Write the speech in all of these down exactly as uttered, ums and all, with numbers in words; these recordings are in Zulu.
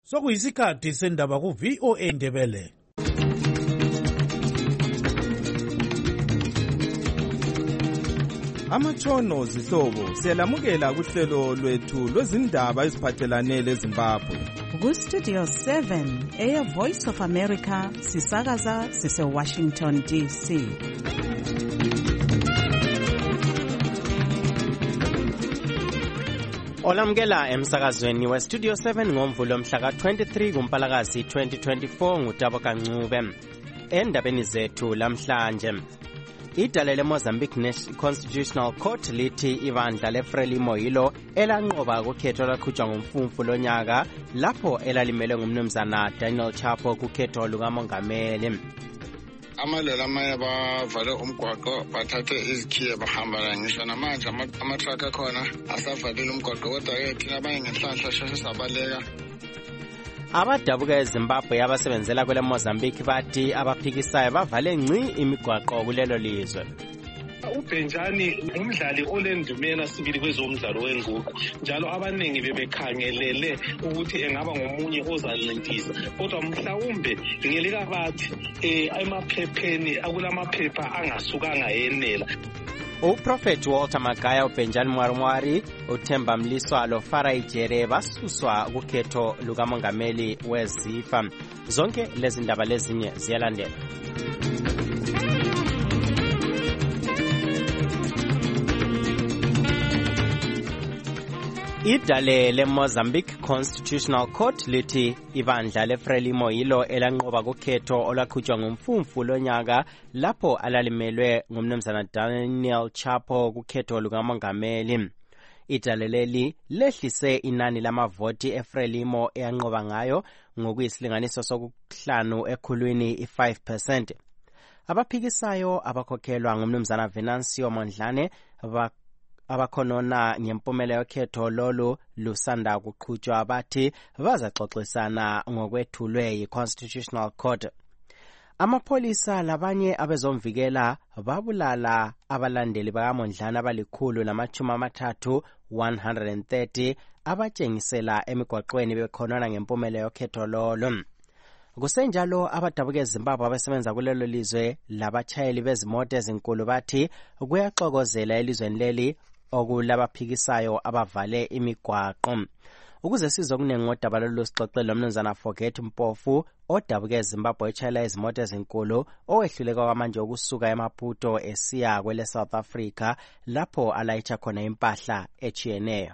Sokuyisikhathi sendaba ku V O A Ndebele. Amatshono zihlobo siyalamukela kuhlelo lwethu lwezindaba eziphathelane leZimbabwe. Ku Studio seven, Air Voice of America, sisakaza sise Washington D C. Olamukela emsakazweni we Studio seven ngomvulo mhla ka twenty-three kuMpalakazi twenty twenty-four nguTabo Kancube. Endabeni zethu lamhlanje, idale leMozambique Constitutional Court lithi ibandla leFrelimo yilo elanqoba kukhetho lwaqhutshwa ngumfumfu lonyaka lapho elalimele ngumnumzana Daniel Chapo kukhetho lukamongameli. Amalelo amanye bavale umgwaqo bathathe izikhiye bahamba ngisho namanje ama-truck akhona asavalile umgwaqo, kodwa-ke thina abanye ngenhlanhla sheshe sabaleka. Abadabuka eZimbabwe abasebenzela kwele Mozambique bathi abaphikisayo bavale ngci imigwaqo kulelo lizwe. uBenjani umdlali olendumela sibili kwezomdlalo wenguqu, njalo abaningi bebekhangelele ukuthi engaba ngomunye ozancintisa, kodwa mhlawumbe ngelika bathi eh emaphepheni akulamaphepha angasukanga yenela. Uprofeti Walter Magaya, uBenjani Mwarumwari, uThemba Mliswalo, Farai Jere basuswa kukhetho lukamongameli weZIFA. Zonke lezi ndaba lezinye ziyalandela. Idale leMozambique Constitutional Court lithi ibandla leFrelimo yilo elanqoba kukhetho olwaqhutshwa ngumfumfu lonyaka lapho alalimelwe ngumnumzana Daniel Chapo kukhetho lukamongameli. Idale leli lehlise inani lamavoti eFrelimo eyanqoba ngayo ngokuyisilinganiso sokuhlanu ekhulwini i-five percent. Abaphikisayo abakhokhelwa ngumnumzana Venancio Mondlane abakhonona ngempumela yokhetho lolu lusanda kuqhutshwa bathi bazaxoxisana ngokwethulwe yi-Constitutional Court. Amapholisa labanye abezomvikela babulala abalandeli bakaMondlane abalikhulu namachumi amathathu one hundred thirty abatshengisela emigwaqweni bekhonona ngempumela yokhetho lolu. Kusenjalo abadabuka eZimbabwe abasebenza kulelo lizwe labatshayeli bezimoto ezinkulu bathi kuyaxokozela elizweni leli okulabaphikisayo abavale imigwaqo. Ukuze sizokunengi ngodaba lolu sixoxele lomnumzana Forget Mpofu odabuka eZimbabwe etshayela izimoto ezinkulu owehluleka kwamanje ukusuka eMaputo esiya kwele South Africa lapho alayitsha khona impahla echiyeneyo.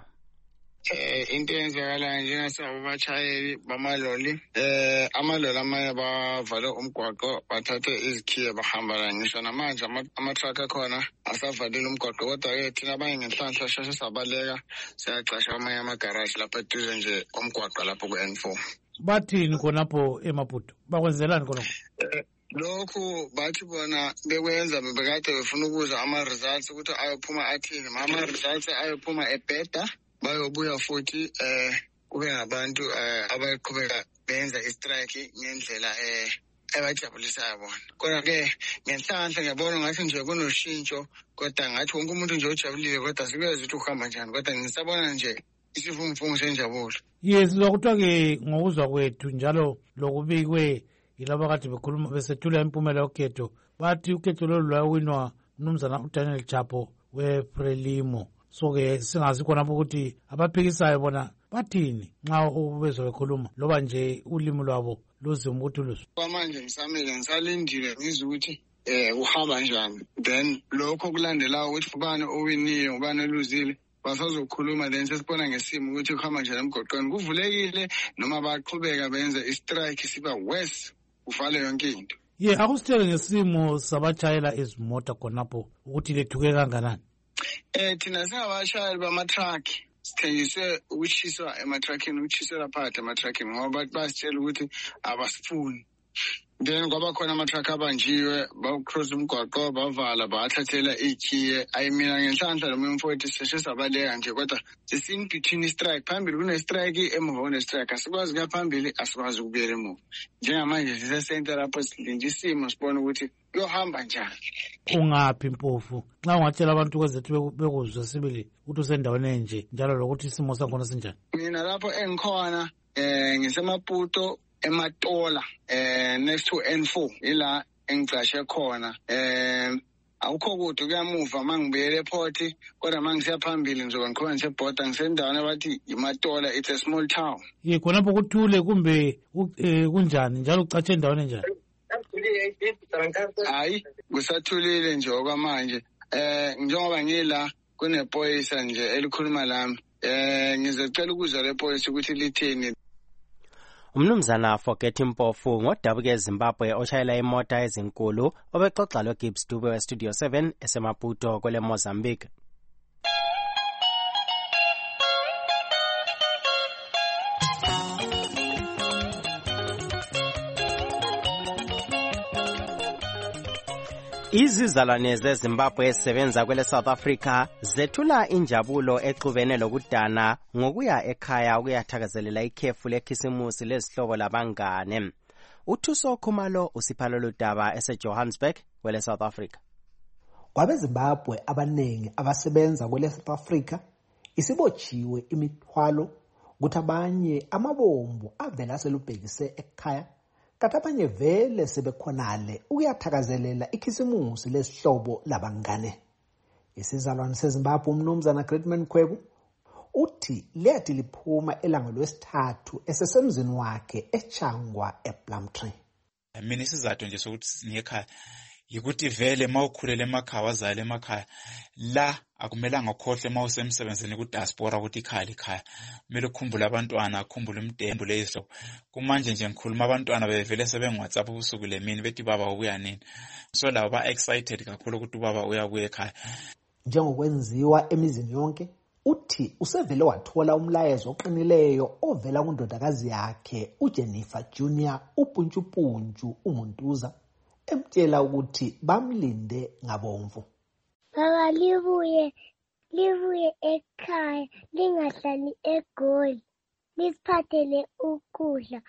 Eh into eyenzakala njengasabo batshayeli bamaloli eh amaloli amanye bavale umgwaqo bathathe izikhiye bahamba ngisho namanje ama-truck akhona asavalile umgwaqo, kodwa-ke thina abanye ngenhlanhla sheshe sabaleka siyaxasha amanye amagaraji lapha eduze nje omgwaqo lapho ku-N four. Bathini khonapho eMaputo? Bakwenzelani khonapho? Lokhu bathi bona bekwenza bebekade befuna ukuza ama-results ukuthi ayophuma athini, ama-results ayophuma ebheda bayobuya futhi eh kube ngabantu abaqhubeka benza istrike ngendlela eh ebajabulisayo bona. Kodwa ke ngenhlanhla ngiyabona ngathi nje kunoshintsho, kodwa ngathi wonke umuntu nje ojabulile, kodwa sikwazi ukuthi uhamba njani, kodwa ngisabona nje isifumfumu senjabulo. Yes, lokuthiwa ke ngokuzwa kwethu njalo lokubikwe yilabo kade bekhuluma besethula impumela yokhetho bathi ukhetho lolu lwawinwa umnumzana uDaniel Chapo weFrelimo. So ke singazi khonapho ukuthi abaphikisayo bona bathini nxa ubezwe bekhuluma loba nje ulimi lwabo luzima ukuthi luzwe. Kwamanje ngisamile ngisalindile ngizwe ukuthi eh uhamba njani, then lokho kulandelayo ukuthi ubani owiniye ubani oluzile basazokhuluma, then sesibona ngesimo ukuthi kuhamba njani emgwaqweni, kuvulekile noma baqhubeka benze istrike siba worse uvale yonke into. Ye akusitshele ngesimo sabatshayela izimota khonapho ukuthi lethuke kanganani. Eh thina singabashayeli bama-truck sithengiswe ukuchiswa ema-truckini, ukuchisela phakathi ema-truckini ngoba basitshela ukuthi abasifuni then kwaba khona ama-truck abanjiwe bawucross umgwaqo bavala bathathela ikhiye ayi mina ngenhlanhla lo moya mfowethu sisheshe sabaleka nje kodwa sesini between strike phambili kune-strike emuva kune-strike asikwazi kuya phambili asikwazi ukubuyela emuva njengamanje sisesente lapho silinje isimo sibona ukuthi kuyohamba njani. Ungaphi Mpofu nxa ungatshela abantu kwezethu bekuzwe sibili ukuthi usendaweni enje njalo lokuthi isimo sakhona sinjani? Mina lapho engikhona eh ngisemaputo eMatola eh next to N four ila engicashe khona eh awukho kude kuyamuva mangibuyele ePort kodwa mangisiya phambili ngizoba ngikhona ngisebhoda ngisendaweni abathi iMatola, it's a small town. Ye khonapho kuthule kumbe kunjani njalo ucatshe endaweni enjani? Hayi kusathulile nje okwamanje eh njengoba ngila kunephoyisa nje elikhuluma lami eh ngizocela ukuzwa lephoyisa ukuthi lithini. Umnumzana Forget Mpofu ngodabuke eZimbabwe oshayela imota ezinkulu obexoxa lo Gibbs Dube we Studio seven esemaputo kwele Mozambique. Izizalwane zeZimbabwe ezisebenza kwele South Africa zethula injabulo exubene lokudana ngokuya ekhaya ukuyathakazelela ikhefu lekhisimusi lezihlobo labangane. Uthuso Khumalo usiphalo ludaba eseJohannesburg kwele South Africa. KwabeZimbabwe abanengi abasebenza kwele South Africa isibotshiwe imithwalo ukuthi abanye amabombo avela selubhekise ekhaya kati abanye vele sebekhonale ukuyathakazelela ikhisimusi lesihlobo labangane. Isizalwane seZimbabwe umnumzana Greatman Khwebu uthi liyathi liphuma elanga lwesithathu esesemzini wakhe eChangwa ePlumtree. Mina isizathu nje sokuthi ngekhaya yikuthi vele mawukhulele emakhaya wazala emakhaya la akumelanga ukhohle mawusemsebenzini ku diaspora ukuthi ikhaya likhaya kumele ukhumbule abantwana akhumbule umdembu lezo kumanje nje ngikhuluma abantwana bevele sebe WhatsApp ubusuku lemini bethi baba ubuya nini so labo ba excited kakhulu ukuthi ubaba uyabuya ekhaya njengokwenziwa emizini yonke. Uthi usevele wathola umlayezo oqinileyo ovela kundodakazi yakhe uJennifer Junior upuntshupuntshu uMuntuza emtshela ukuthi bamlinde ngabomvu. Baba libuye libuye ekhaya lingahlali eGoli lisiphathele ukudla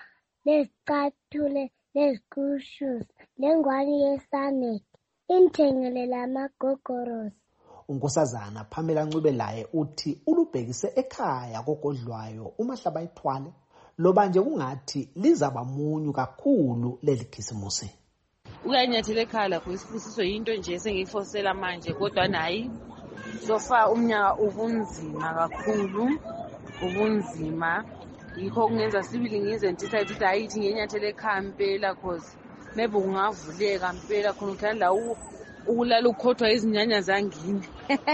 nezicathulo nezikushus lengwani yesanet intengele lamagogorosi. Unkosazana Pamela Ncubelaye uthi ulubhekise ekhaya kogodlwayo umahlaba ithwale loba nje kungathi lizaba munyu kakhulu lelikhisimusi. Uyanyathela ekhaya lapho isifusiso yinto nje sengiyifosela manje kodwa nayi sofa umnyaka ubunzima kakhulu ubunzima yikho kungenza sibili ngize ntitha ukuthi ayithi ngenyathela ekhaya mpela cause maybe ungavuleka mpela khona uthanda ukulala ukhothwa izinyanya zangini.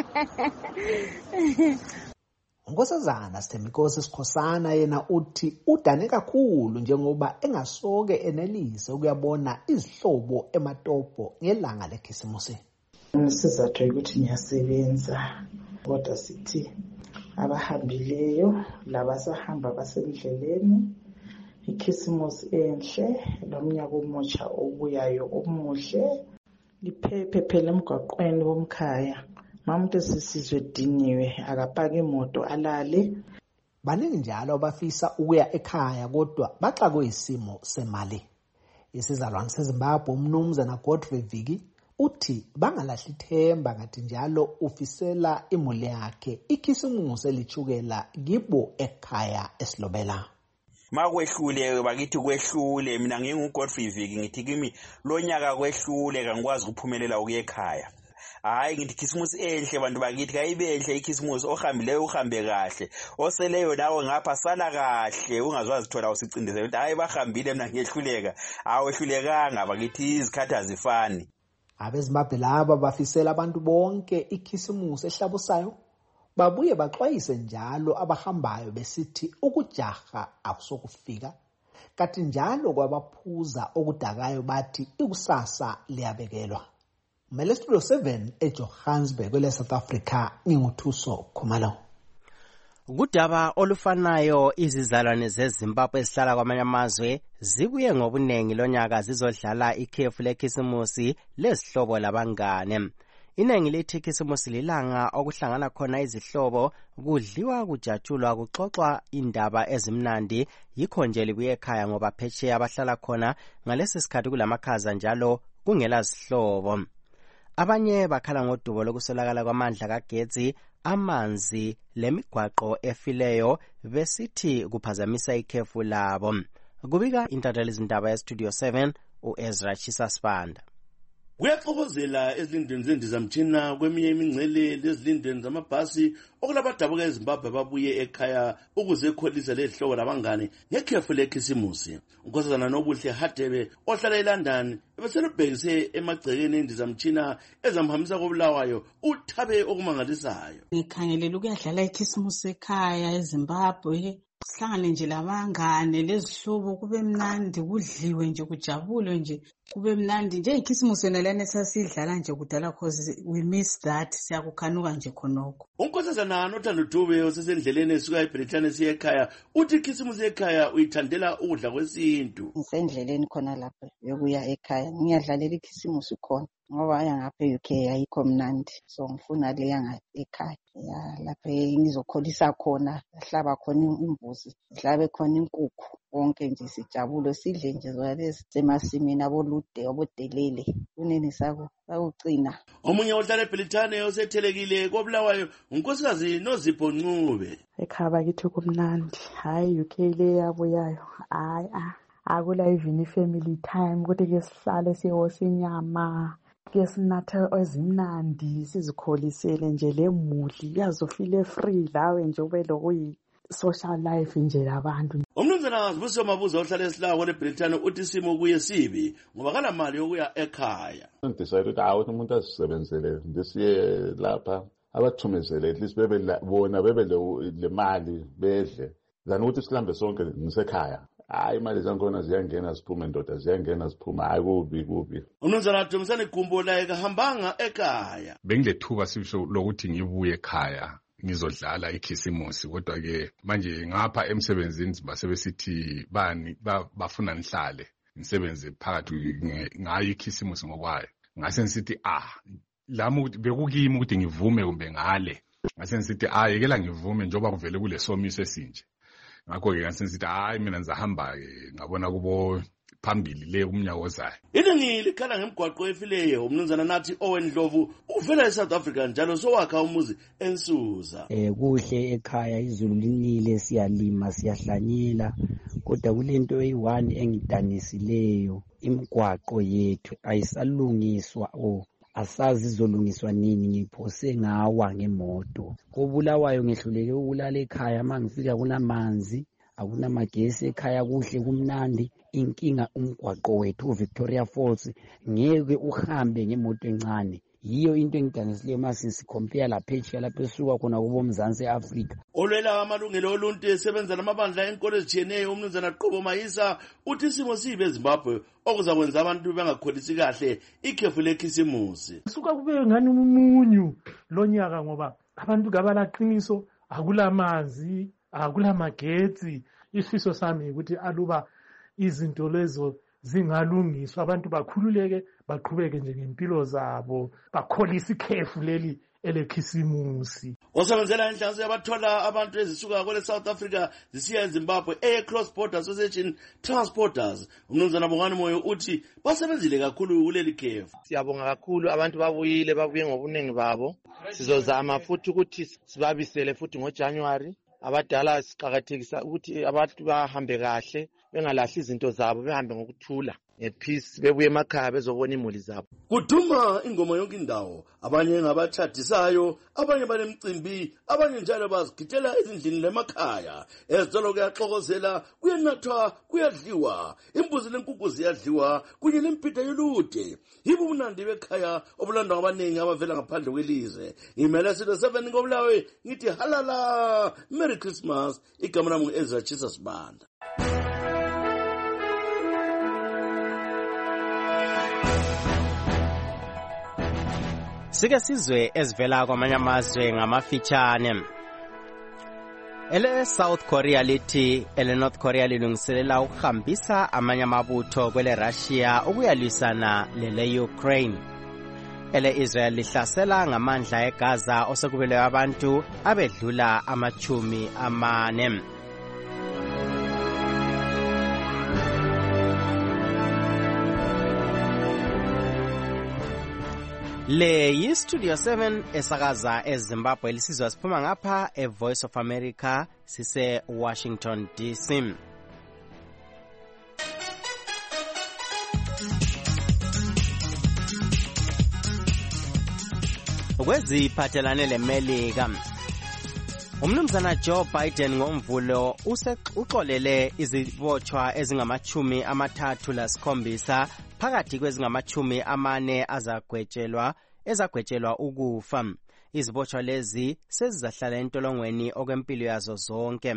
Unkosazana Sithembikosi Sikhosana yena uthi udane kakhulu njengoba engasoke enelise ukuyabona izihlobo ematopo ngelanga lekhisimusi. Isizathu ukuthi ngiyasebenza kodwa sithi abahambileyo labasahamba basendleleni ikhisimusi enhle lomnyaka omutsha obuyayo omuhle liphephe phela emgwaqweni womkhaya. Mamuntu sisizwe diniwe akapaka imoto alale. Baningi njalo abafisa ukuya ekhaya kodwa baxakwe isimo semali. Isizalwane seZimbabwe umnumzana Godfrey Viki uthi bangalahli ithemba ngathi njalo ufisela imuli yakhe ikhisimusi elichukela kibo ekhaya esilobela. Makwehlule bakithi kwehlule mina nginguGodfrey Viki ngithi kimi lonyaka kwehlule kangikwazi ukuphumelela ukuya ekhaya. Hayi ngithi ikhisimusi enhle bantu bakithi kayibenhle ikhisimusi ohambileyo uhambe kahle oseleyo nawe ngapha sala kahle ungazwazi thola usicindezela ukuthi hayi bahambile mina ngiyehluleka awehlulekanga bakithi izikhathi azifani. AbeZimbabwe laba bafisela abantu bonke ikhisimusi ehlabusayo babuye baxwayise njalo abahambayo besithi ukujaha akusokufika kanti njalo kwabaphuza okudakayo bathi ikusasa liyabekelwa. Mele Studio seven eJohannesburg kwele South Africa nginguthuso Khumalo. Kudaba olufanayo izizalwane zeZimbabwe ezihlala kwamanye amazwe zibuye ngobunengi lonyaka zizodlala ikhefu lekhisimusi lezihlobo labangane. Inengi lithi ikhisimusi lilanga okuhlangana khona izihlobo, kudliwa, kujatshulwa, kuxoxwa indaba ezimnandi, yikho nje libuye ekhaya ngoba phetsheya abahlala khona ngalesi sikhathi kulamakhaza njalo kungela zihlobo. Abanye bakhala ngodubo lokuswelakala kwamandla kagetsi, amanzi lemigwaqo efileyo besithi kuphazamisa ikhefu labo. Kubika intatheli izindaba yestudio seven uEzra Chisasibanda. Kuyaxokozela ezilindweni zendizamtshina kweminye imingcele lezilindweni zamabhasi okulabadabuka eZimbabwe babuye ekhaya ukuze kholisa lezihlobo labangane ngekhefu lekhisimusi. Unkosazana Nobuhle Hadebe ohlala eLondon ebeselubhekise emagcekeni endizamtshina ezamhambisa koBulawayo uthabe okumangalisayo. Ngikhangelela ukuyadlala ikhisimusi ekhaya eZimbabwe, sihlangane nje labangane lezihlobo, kube mnandi, kudliwe nje, kujabulwe nje, kube mnandi nje. Ikhisimusi yona lana sasidlala nje kudala cause we miss that, siyakukhanuka nje khonoko. Unkosazana Nothando Dube osesendleleni esuka eBritani esiya ekhaya uthi ikhisimusi ekhaya uyithandela ukudla kwesintu. Ngisendleleni khona lapha yokuya ekhaya, ngiyadlalela ikhisimusi khona ngoba yangapha e-U K ayikho mnandi, so ngifuna le yanga ekhaya. Ya lapha ngizokholisa khona, hlaba khona imbuzi, hlabe khona inkukhu, wonke nje sijabule, sidle nje zalezi semasimini abolude obodelele kunene sako akucina. Omunye ohlala eBritani osethelekile koBulawayo unkosikazi Nozipho Ncube. Ekhaya bakithi kumnandi, hayi U K le yabuyayo, hayi ah akula even family time kodwa ke sihlale siyosa inyama, ke sinatha ezimnandi, sizikholisele nje lemudli yazofile free lawe nje ube lokuyi social life nje labantu. Umnumzana Zibusiso Mabuza ohlala esilawo leBritani uthi isimo kuye sibi ngoba kana mali yokuya ekhaya. Ngidecide ukuthi awu umuntu asisebenzele ndisiye lapha abathumezele at least bebe bona bebe le mali bedle than ukuthi silambe sonke ngisekhaya. Hayi imali zakhona ziyangena siphume ndoda ziyangena siphuma, hayi kubi kubi. Umnumzana Dumisani Gumbo la ekahambanga ekhaya. Bengilethuba sibisho lokuthi ngibuye ekhaya ngizodlala ikhisimusi, kodwa ke manje ngapha emsebenzini basebesithi bani bafuna nihlale nisebenze phakathi ngayo ikhisimusi ngokwayo. Ngase ngithi ah lami bekukimi ukuthi ngivume kumbe ngale. Ngase ngithi ah yekela ngivume njoba kuvele kule somiso esinje. Ngakho ke ngase ngithi hayi mina ngizahamba ke ngabona kubo phambili le umnyaka ozayo. Iningi likhala ngemgwaqo efileyo. Umnumzana Nathi Owen Dlovu uvela eSouth Africa njalo sowakha umuzi eNsusa. Eh kuhle ekhaya, izulu linile, siyalima siyahlanyela, kodwa kulento eyi-one engidanisileyo, imigwaqo yethu ayisalungiswa. Oh asazi izolungiswa nini, ngiphose ngawa ngemoto. KoBulawayo ngehluleke ukulala ekhaya, mangifika kunamanzi, akunamagesi ekhaya, kuhle kumnandi. Inkinga umgwaqo wethu uVictoria Falls, ngeke uhambe ngemoto encane. Yiyo into engidanisileyo mase sicompare laphetsheya lapho esuka khona kubo Mzansi Afrika. Olwela amalungelo oluntu esebenza lamabandla enkolo ezitshiyeneyo umnumzana Qobo Mayisa uthi isimo sibe eZimbabwe okuza kwenza abantu bengakholisi kahle ikhefu lekhisimusi. Suka kube ngani umunyu lonyaka ngoba abantu kabalaqiniso, akulamanzi, akulamagetsi. Isifiso sami ukuthi aluba izinto lezo zingalungiswa abantu bakhululeke baqhubeke nje ngempilo zabo, bakholisa ikhefu leli elekhisimusi. Osebenzela inhlanzi yabathola abantu ezisuka kwele South Africa zisiya eZimbabwe e-Cross Border Association Transporters umnumzana Bongani Moyo uthi basebenzile kakhulu kuleli khefu. Siyabonga kakhulu abantu babuyile babuye ngobuningi babo. Sizozama futhi ukuthi sibabisele futhi ngoJanuary. Abadala siqhakathekisa ukuthi abantu bahambe kahle, bengalahli izinto zabo, behambe ngokuthula ngepeace, bebuye emakhaya bezobona imuli zabo. Kuduma ingoma yonke indawo, abanye ngabatshadisayo, abanye banemicimbi, abanye njalo bazigidela ezindlini lemakhaya. Ezolo kuyaxokozela, kuyenathwa, kuyadliwa, imbuzi lenkukhu ziyadliwa, kunye lempita yolude. Yibo ubunandi bekhaya obulandwa abaningi abavela ngaphandle kwelizwe. Imele Studio seven ngoBulawayo ngithi halala, Merry Christmas. Igama lami ngu-Ezra Chisasibanda. Sike sizwe ezivela kwamanye amazwe ngamafitshane. ele South Korea lithi ele North Korea lilungiselela ukuhambisa amanye amabutho kwele Russia ukuyalwisana lele Ukraine. Ele Israel lihlasela ngamandla eGaza osekubele abantu abedlula amachumi amane. Le yi Studio seven esakaza eZimbabwe lisizwa siphuma ngapha e Voice of America sise Washington D C. Kweziphathelane leMelika, umnumzana Joe Biden ngomvulo uxolele izibotshwa ezingamachumi amathathu lasikhombisa phakathi kwezingamachumi amane azagwetshelwa ezagwetshelwa ukufa. Izibotshwa lezi sezizahlala entolongweni okwempilo yazo zonke.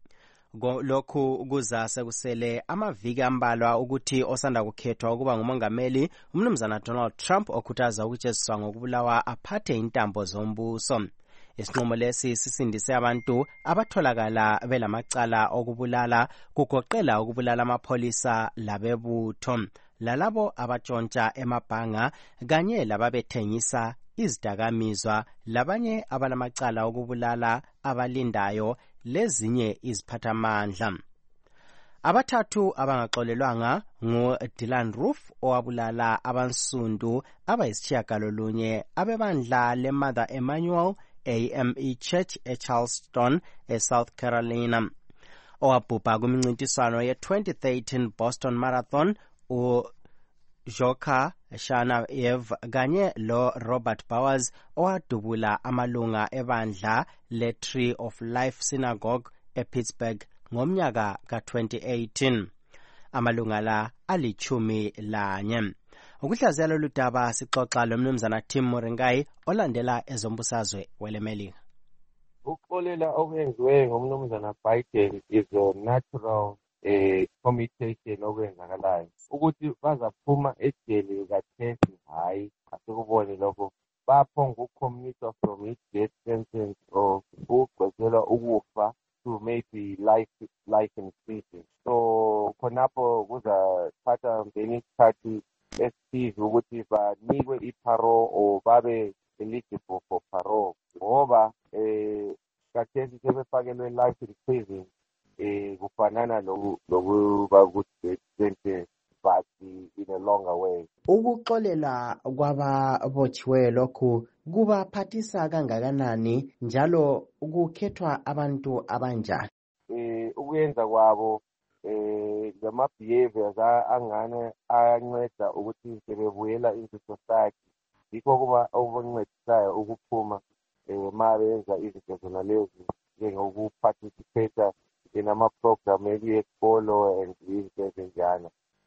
Lokhu kuza sekusele amaviki ambalwa ukuthi osanda kukhethwa ukuba ngumongameli umnumzana Donald Trump okhuthaza ukujeziswa ngokubulawa aphathe intambo zombuso. Isinqumo lesi sisindise abantu abatholakala belamacala okubulala kugoqela ukubulala amapholisa labebutho lalabo abatshontsha emabhanga kanye lababethengisa izidakamizwa labanye abalamacala okubulala abalindayo lezinye iziphathamandla. Abathathu abangaxolelwanga ngu Dylan Roof owabulala abansundu abayisitshiyagalolunye abebandla leMother Emmanuel A M E Church eCharleston eSouth Carolina, owabhubha kumincintiswano ye twenty thirteen Boston Marathon u Joka Shanayev kanye lo Robert Bowers owadubula amalunga ebandla le Tree of Life Synagogue ePittsburgh ngomnyaka ka twenty eighteen. Amalunga la alichumi lanye. Ukuhlaziya lolu daba sixoxa lomnumzana Tim Moringai olandela ezombusazwe weleMelika. Ukuxolela okwenziwe ngomnumzana Biden is a natural eh commutation okwenzakalayo ukuthi bazaphuma ejele kathesi hayi asikubone lokho baphonga ukucommunicate from his death sentence or ukugqokelwa ukufa to maybe life life in prison. So khonapho kuzathatha ngeni isikhathi esithize ukuthi banikwe iparole or babe eligible for parole ngoba eh kathesi sebefakelwe life in prison eh kufanana lokuba ukuthi sentence but in a longer way. Ukuxolela kwababotshiwe lokhu kubaphathisa kangakanani njalo ukukhethwa abantu abanjani? Eh ukuyenza kwabo eh lama behaviors angane ayanceda ukuthi sebebuyela into society yikho kuba okuncedisayo ukuphuma eh mabenza izinto zona lezi njengokuparticipate in ama program esikolo and izinto ezinjalo.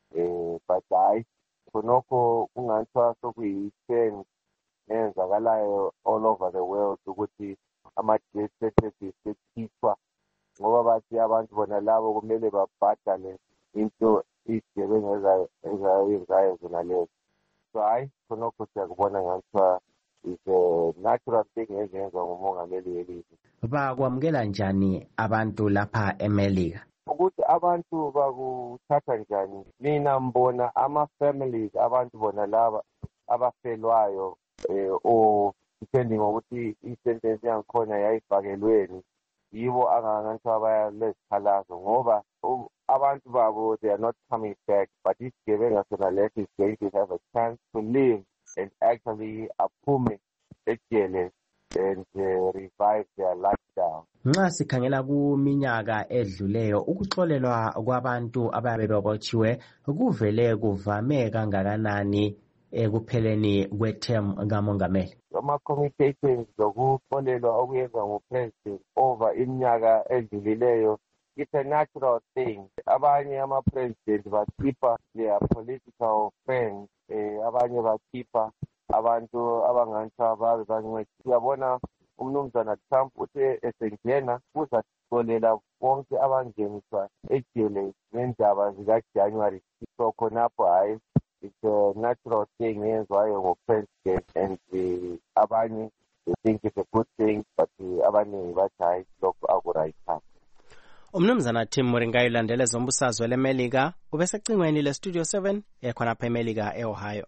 Eh but hayi khonokho kungathiwa sokuyi-trend enzakalayo all over the world ukuthi ama-death sentences sekhishwa ngoba bathi abantu bona labo kumele babhadale into izigebengu ezayenzayo zona lezo. So hayi khonokho siyakubona ngathiwa is a natural thing ezenzwa ngumongameli welizwe. Bakwamukela njani abantu lapha eMelika? Ukuthi abantu bakuthatha njani, mina mbona ama-families abantu bona laba abafelwayo eh o depending ukuthi i-sentence yangikhona yayifakelweni yibo angangathi abayalezikhalazo ngoba abantu babo they are not coming back, but isigebengu sona leso is going to have a chance to live and actually aphume ejele and uh, revive their lifestyle. Nxa sikhangela kuminyaka edluleyo ukuxolelwa kwabantu ababe bebotshiwe kuvele kuvame kangakanani ekupheleni kwethemu kamongameli? Ama-communications zokuxolelwa okuyenzwa ngupresident over iminyaka edlulileyo it's a natural thing. Abanye ama-president bakhipha their political friends, eh, abanye bakhipha abantu abangathi ababe bancedi. Siyabona umnumzana Trump uthe esengena uzaxolela bonke abangeniswa ejele ngendaba zikaJanuary. So khonapho hayi it's a natural thing yenziwayo ngo-president and uh, abanye they think it's a good thing, but abaningi bathi hayi lokho aku-right. umnumzana Tim Moringa ulandele zombusazwe leMelika ubesecingweni leStudio seven ekhonapha eMelika eOhio.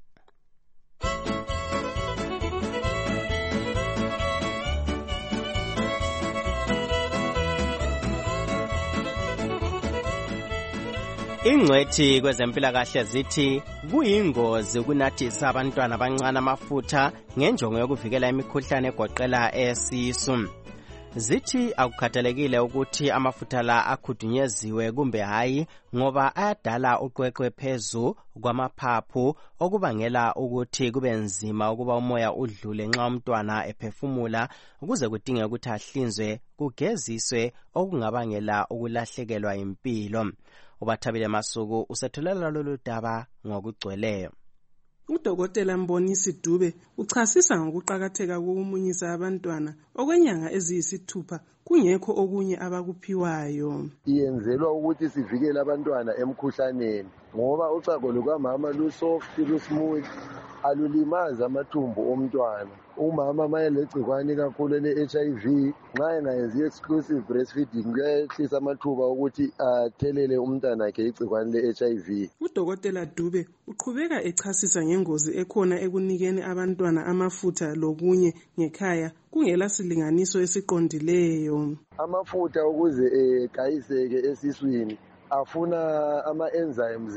Ingcwethi kwezempilakahle zithi kuyingozi ukunathisa abantwana abancane amafutha ngenjongo yokuvikela imikhuhlane egoqela esisu. Zithi akukhathalekile ukuthi amafutha la akhudunyeziwe kumbe hayi ngoba ayadala uqweqwe phezu kwamaphaphu okubangela ukuthi kube nzima ukuba umoya udlule nxa umntwana ephefumula ukuze kudinge ukuthi ahlinzwe kugeziswe okungabangela ukulahlekelwa impilo. Ubathabile Masuku usethulela lolu daba ngokugcweleyo. Udokotela Mbonisi Dube uchasisa ngokuqhakatheka kokumunyisa abantwana okwenyanga eziyisithupha kungekho okunye abakuphiwayo. Iyenzelwa ukuthi sivikele abantwana emkhuhlaneni ngoba uchago lukamama lusoft lusmooth alulimaza amathumbu omntwana. Umama mayelegcikwane kakhulu le-H I V nxa engayenzi exclusive breastfeeding kuyehlisa amathuba ukuthi athelele umntwana wakhe igcikwane le-H I V. Udokotela Dube uqhubeka echasisa ngengozi ekhona ekunikeni abantwana amafutha lokunye ngekhaya kungela silinganiso esiqondileyo. Amafutha ukuze egayiseke esiswini afuna ama-enzymes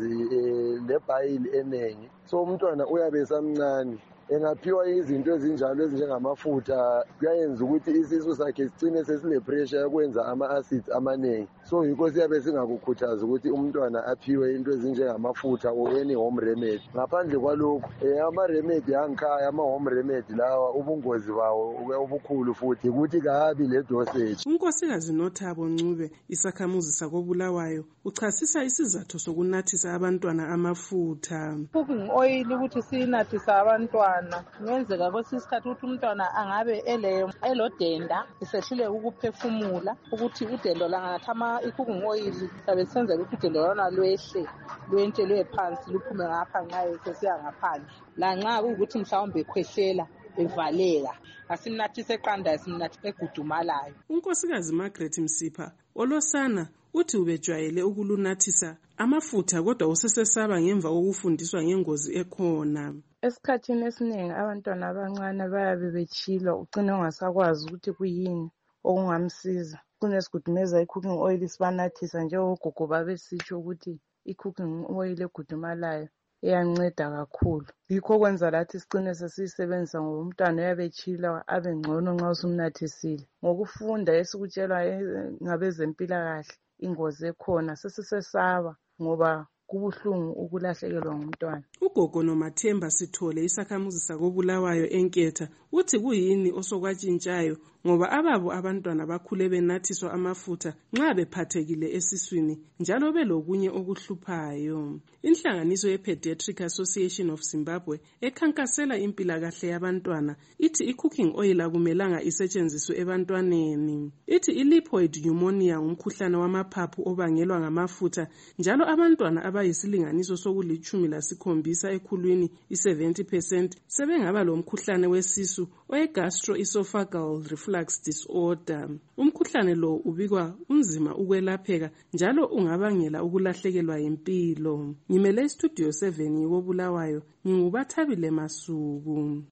le-bile enengi, so umntwana uyabe esamncane. Engaphiwa izinto ezinjalo ezinjengamafutha kuyayenza ukuthi isisu sakhe sicine sesile-pressure yokwenza ama-acids amaningi. So yikho siyabe singakukhuthaza ukuthi umntwana aphiwe into ezinjengamafutha or any home remedy. Ngaphandle kwalokho ama-remedy angikhaya, ama-home remedy lawa ubungozi bawo obukhulu futhi ukuthi kabi le dosage. Unkosikazi Nothabo Ncube isakhamuzi sakoBulawayo uchasisa isizathu sokunathisa abantwana amafutha. Cooking oil ukuthi sinathisa abantwana ngenzeka kwesisikhathi ukuthi umntwana angabe ele elodenda isehlule ukuphefumula ukuthi udendo langathama i-cooking oil sabe senza ukuthi udendo lona lwehle lwentshelwe phansi luphume ngapha nxa esesiya ngaphandle la nxa ukuthi mhlawumbe ekhwehlela evaleka asimnathise eqanda simnathise egudumalayo. Unkosikazi Margaret Msipha olosana uthi ubejwayele ukulunathisa amafutha kodwa usesesaba ngemva kokufundiswa ngengozi ekhona. Esikhathini esiningi abantwana abancane bayabe betshilwa ugcine ungasakwazi ukuthi kuyini okungamsiza. Kunesigudumeza i-cooking oil sibanathisa njengogogo babesitsho ukuthi i-cooking oil egudumalayo iyanceda kakhulu. Yikho kwenza lathi sicine sesiyisebenzisa ngoba umntwana uyabe etshila abe ngcono nxa usumnathisile. Ngokufunda esikutshelwa ngabezempilakahle ingozi ekhona sesisesaba ngoba kubuhlungu ukulahlekelwa ngumntwana. Ugogo Nomathemba Sithole isakhamuzi sakoBulawayo eNketha uthi kuyini osokwatshintshayo ngoba ababo abantwana bakhule benathiswa amafutha nxa bephathekile esiswini njalo belokunye okuhluphayo. Inhlanganiso ye-Pediatric Association of Zimbabwe ekhankasela impilakahle yabantwana ithi i-cooking oil akumelanga isetshenziswe ebantwaneni. Ithi i-lipoid pneumonia ngumkhuhlane wamaphaphu obangelwa ngamafutha njalo abantwana abayisilinganiso sokulitshumi lasikhombisa ekhulwini i-seventy percent sebengaba lomkhuhlane wesisu oye-gastroesophageal reflux disorder. Umkhuhlane lo ubikwa unzima ukwelapheka njalo ungabangela ukulahlekelwa impilo. Ngimele iStudio seven yikoBulawayo ngingubathabile Masuku.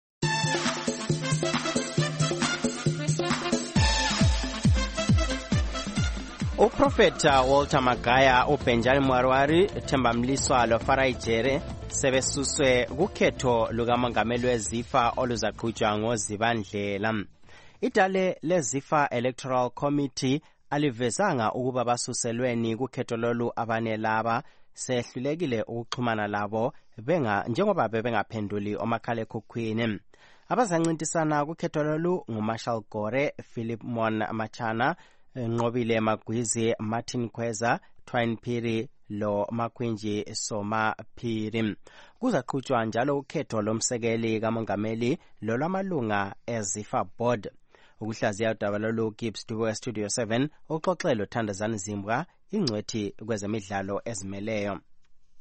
Uprofeta Walter Magaya, uBenjamin Mwarwari, Themba Mliswa loFarai Jere sebesuswe kukhetho lukamongameli weZIFA oluzaqhutshwa ngoZibandlela. Idale leZIFA Electoral Committee alivezanga ukuba basuselweni kukhetho lolu abane laba sehlulekile ukuxhumana labo benga njengoba bebengaphenduli omakhalekhukhwini. Abazancintisana kukhetho lolu nguMarshall Gore, Philip Mon Machana, Nqobile Magwizi, Martin Kweza, Twine Phiri lo Makhwinji Soma Phiri. Kuzaqhutshwa njalo ukhetho lomsekeli kamongameli lolwamalunga eZIFA Board. Ukuhlaziya udaba lolu Gibbs Duwe Studio seven uxoxelo Thandazani Zimbwa ingcwethi kwezemidlalo ezimeleyo.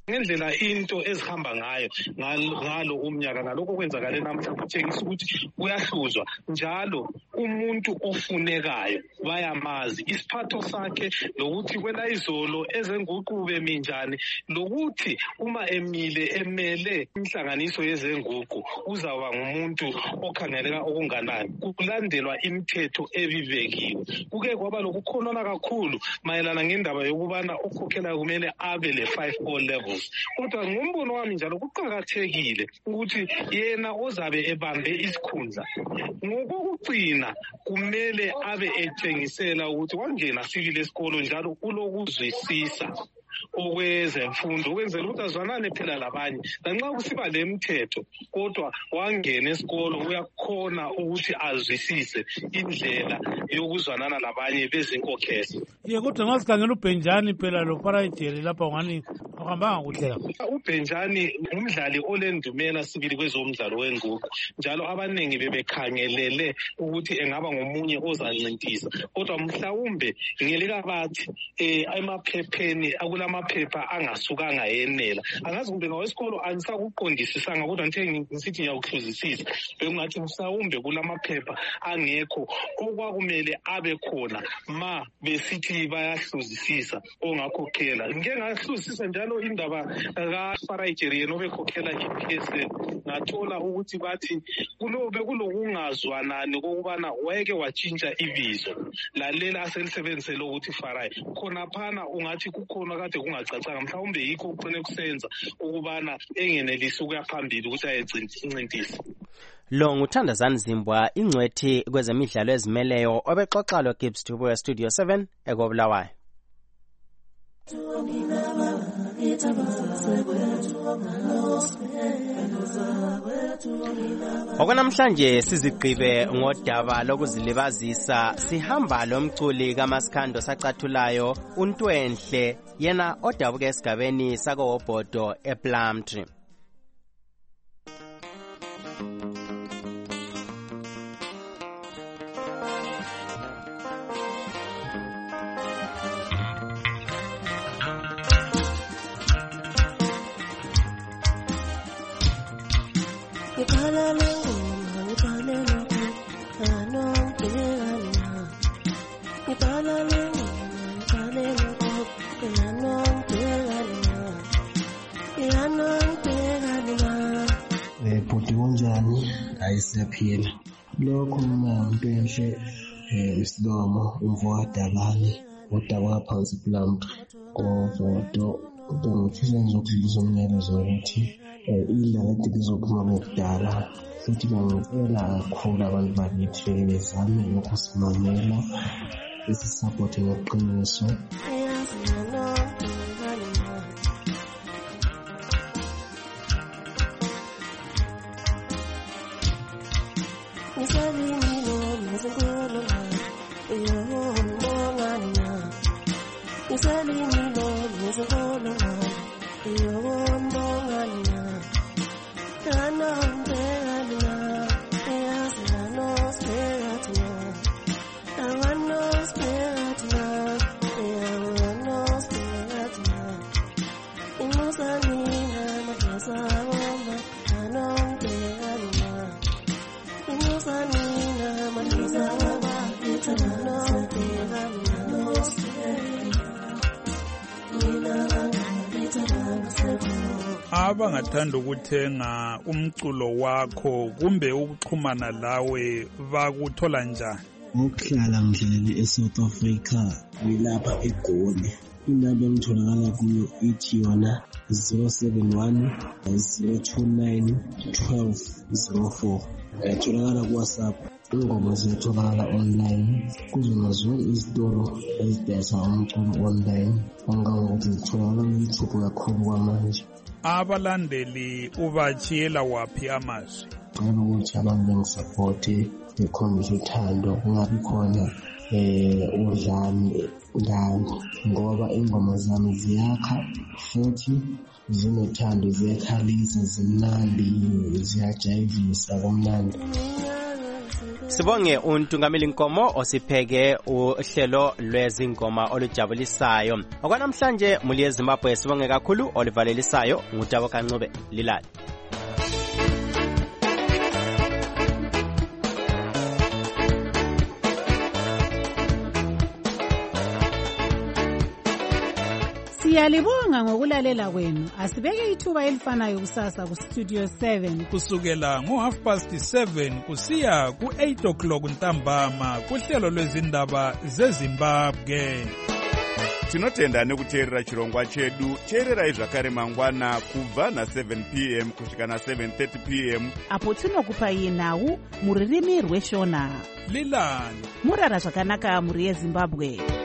ngendlela into ezihamba ngayo ngalo umnyaka nalokho kwenzakale namhla kutshengisa ukuthi kuyahluzwa njalo umuntu ofunekayo bayamazi isiphatho sakhe lokuthi kwela izolo ezenguqu beminjani lokuthi uma emile emele inhlanganiso yezenguqu uzaba ngumuntu okhangeleka okunganani kulandelwa imithetho ebibekiwe kuke kwaba lokukhonona kakhulu mayelana ngendaba yokubana okhokhela kumele abe le five O levels kodwa ngombono wami njalo kuqhakathekile ukuthi yena ozabe ebambe isikhundla ngokugcina kumele abe etshengisela ukuthi wangena fikile esikolo njalo ulokuzwisisa okwezemfundo ukwenzela ukuthi azwanane phela labanye lanxa kusiba le mithetho kodwa wangena esikolo uyakhona ukuthi azwisise indlela yokuzwanana labanye bezinkokheli. Ye kodwa ngasikhangela uBenjani phela lo parayiteli lapha ngani akuhambanga kuhle lapha. uBenjani umdlali olendumela sibili kwezomdlalo wenguqu njalo abaningi bebekhangelele ukuthi engaba ngomunye ozancintisa kodwa mhlawumbe ngelika bathi eh emaphepheni kulamaphepha angasukanga yenela angazi kumbe ngawesikolo angisakuqondisisanga kodwa ngithe ngisithi ngiyawuhluzisisa bengathi mhlawumbe kulamaphepha angekho okwakumele abe khona ma besithi bayahluzisisa ongakhokhela ngeke ngahluzisisa njalo indaba kaFarajeri yena obekhokhela i-P S L ngathola ukuthi bathi kulobe kulokungazwanani kokubana wayeke watshintsha ibizo lalela aselisebenzisela ukuthi Farai khona phana ungathi kukhona kade kungacacanga mhlawumbe yikho ugcine kusenza ukubana engenelisi ukuya phambili ukuthi ayencintisa. Lo nguthandazani Zimbwa ingcwethi kwezemidlalo ezimeleyo obexoxa lo Gibbs Dubo Studio seven ekobulawayo. Okunamhlanje sizigqibe ngodaba lokuzilibazisa sihamba lomculi kaMaskando sacathulayo uNtwenhle yena odabuka esigabeni sakoHobhodo ePlumtree. Bhuti kunjani? Ayisiyaphila. Lokho Ntenhle isilomo umvowadabani odaba phansi Plumtree kovodo bengifisa ngizokudlulisa umyalezo wokuthi ilanga kade lizophuma bekudala futhi bengicela kakhulu abantu bakithi bezame ukusimamela besisapothe ngoqiniso. abangathanda ukuthenga umculo wakho kumbe ukuxhumana lawe bakuthola njani? Ukuhlala ngidlali eSouth Africa ngilapha eGoli. Inamba engitholakala kuyo ithi yona zero seven one zero two nine one two zero four. Ngitholakala kuWhatsApp. Ingoma zitholakala online kuzona zonke izitolo ezidayisa umculo online ongangokuthi zitholakala ku-YouTube kakhulu kwamanje. Abalandeli ubachiyela waphi amazwi? Ngicela ukuthi abantu bengisapothe bekhombise uthando kungabi khona eh udlame ngani ngoba ingoma zami ziyakha futhi zinothando ziyakhalisa zimnandi ziyajayivisa komnandi. Sibonge untungameli Nkomo osipheke uhlelo lwezingoma olujabulisayo. Okwanamhlanje muli eZimbabwe sibonge kakhulu olivalelisayo ngutabo kaNcube Lilali. Siyalibonga ngokulalela kwenu. Asibeke ithuba elifanayo kusasa ku Studio seven kusukela ngo half past seven kusiya ku eight o'clock ntambama kuhlelo lwezindaba zeZimbabwe. Tinotenda nekuteerera chirongwa chedu. Teererai zvakare mangwana kubva na seven p m kusvika na seven thirty p m apo tinokupai nhau muririmi rweshona. Lilani Murara zvakanaka muri yeZimbabwe.